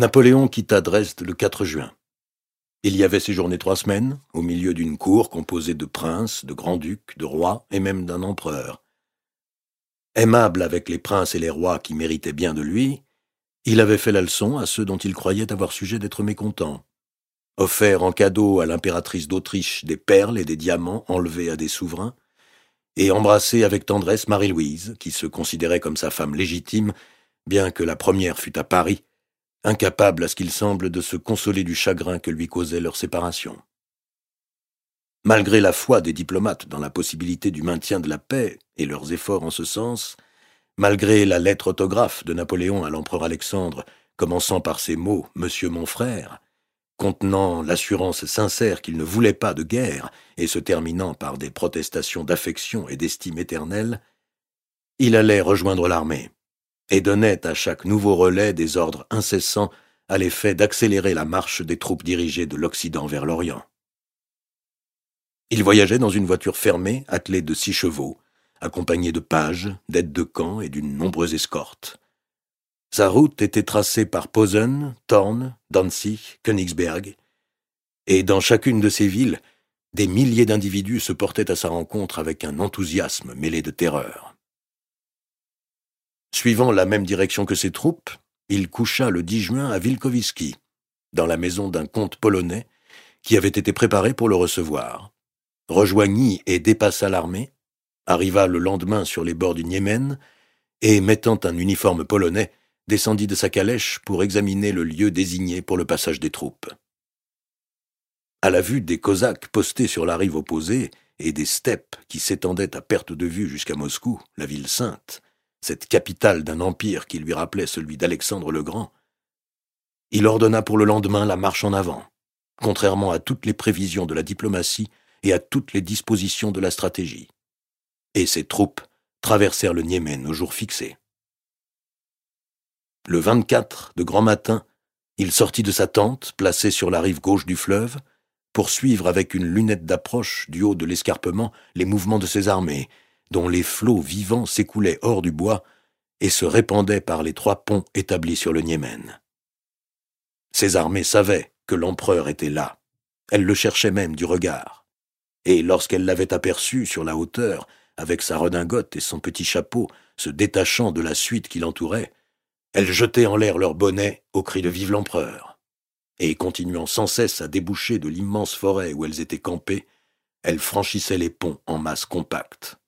Napoléon quitta Dresde le 4 juin. Il y avait séjourné 3 semaines, au milieu d'une cour composée de princes, de grands-ducs, de rois et même d'un empereur. Aimable avec les princes et les rois qui méritaient bien de lui, il avait fait la leçon à ceux dont il croyait avoir sujet d'être mécontents. Offert en cadeau à l'impératrice d'Autriche des perles et des diamants enlevés à des souverains, et embrassé avec tendresse Marie-Louise, qui se considérait comme sa femme légitime, bien que la première fût à Paris, incapable à ce qu'il semble de se consoler du chagrin que lui causait leur séparation. Malgré la foi des diplomates dans la possibilité du maintien de la paix et leurs efforts en ce sens, malgré la lettre autographe de Napoléon à l'empereur Alexandre, commençant par ces mots « Monsieur mon frère », contenant l'assurance sincère qu'il ne voulait pas de guerre et se terminant par des protestations d'affection et d'estime éternelle, il allait rejoindre l'armée et donnait à chaque nouveau relais des ordres incessants à l'effet d'accélérer la marche des troupes dirigées de l'Occident vers l'Orient. Il voyageait dans une voiture fermée attelée de 6 chevaux, accompagné de pages, d'aides de camp et d'une nombreuse escorte. Sa route était tracée par Posen, Thorn, Danzig, Königsberg, et dans chacune de ces villes, des milliers d'individus se portaient à sa rencontre avec un enthousiasme mêlé de terreur. Suivant la même direction que ses troupes, il coucha le 10 juin à Wilkowiski, dans la maison d'un comte polonais qui avait été préparé pour le recevoir, rejoignit et dépassa l'armée, arriva le lendemain sur les bords du Niémen et, mettant un uniforme polonais, descendit de sa calèche pour examiner le lieu désigné pour le passage des troupes. À la vue des Cosaques postés sur la rive opposée et des steppes qui s'étendaient à perte de vue jusqu'à Moscou, la ville sainte, cette capitale d'un empire qui lui rappelait celui d'Alexandre le Grand, il ordonna pour le lendemain la marche en avant, contrairement à toutes les prévisions de la diplomatie et à toutes les dispositions de la stratégie. Et ses troupes traversèrent le Niémen au jour fixé. Le 24, de grand matin, il sortit de sa tente, placée sur la rive gauche du fleuve, pour suivre avec une lunette d'approche du haut de l'escarpement les mouvements de ses armées, dont les flots vivants s'écoulaient hors du bois et se répandaient par les 3 ponts établis sur le Niémen. Ces armées savaient que l'empereur était là. Elles le cherchaient même du regard. Et lorsqu'elles l'avaient aperçu sur la hauteur, avec sa redingote et son petit chapeau se détachant de la suite qui l'entourait, elles jetaient en l'air leurs bonnets au cri de « Vive l'empereur !» Et continuant sans cesse à déboucher de l'immense forêt où elles étaient campées, elles franchissaient les ponts en masse compacte.